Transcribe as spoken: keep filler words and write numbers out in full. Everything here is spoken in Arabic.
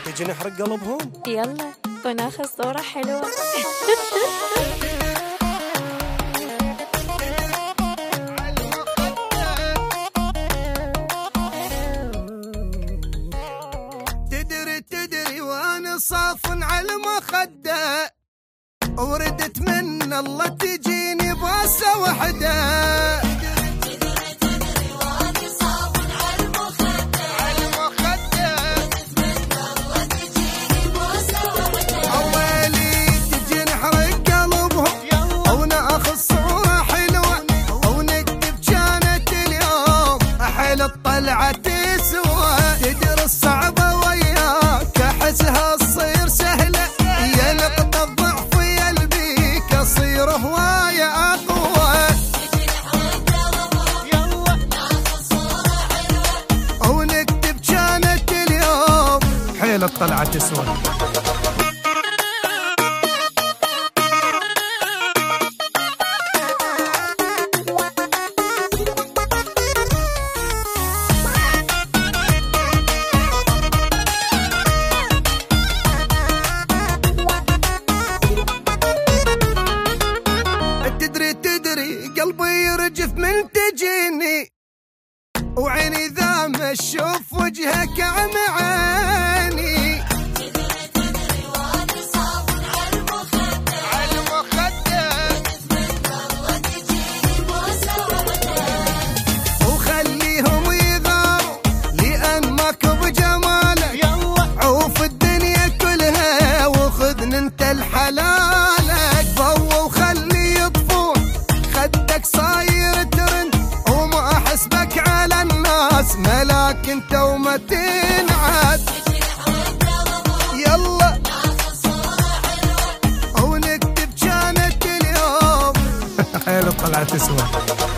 تجي نحرق قلبهم؟ يلا وناخذ صورة حلوة. تدري تدري وانا صاف على المخدة، وردت من الله تجيني باسة وحدة. الطلعة تسوى تدري الصعبة وياك أحسها تصير سهلة، يا نقطة الضعف يا البيك أصير هواية أقوى. يلا ناخذ صورة حلوة ونكتب كانت اليوم حيل الطلعة تسوى. قلبي يرجف من تجيني، وعيني ذا ما اشوف وجهك عم عيني. تدري وانا صابر على المخدة، على المخدة والله تجيني بوسة وحدة. وخليهم يغاروا لأنك بجمالك، يلا عوف الدنيا كلها وخذني انت لحلالك. ضو وخلي يطفون خدك صاير ترند، وما احسبك على الناس ملاك انت وما تنعد. يلا ناخذ صورة حلوة ونكتب كانت اليوم حيل الطلعة تسوى.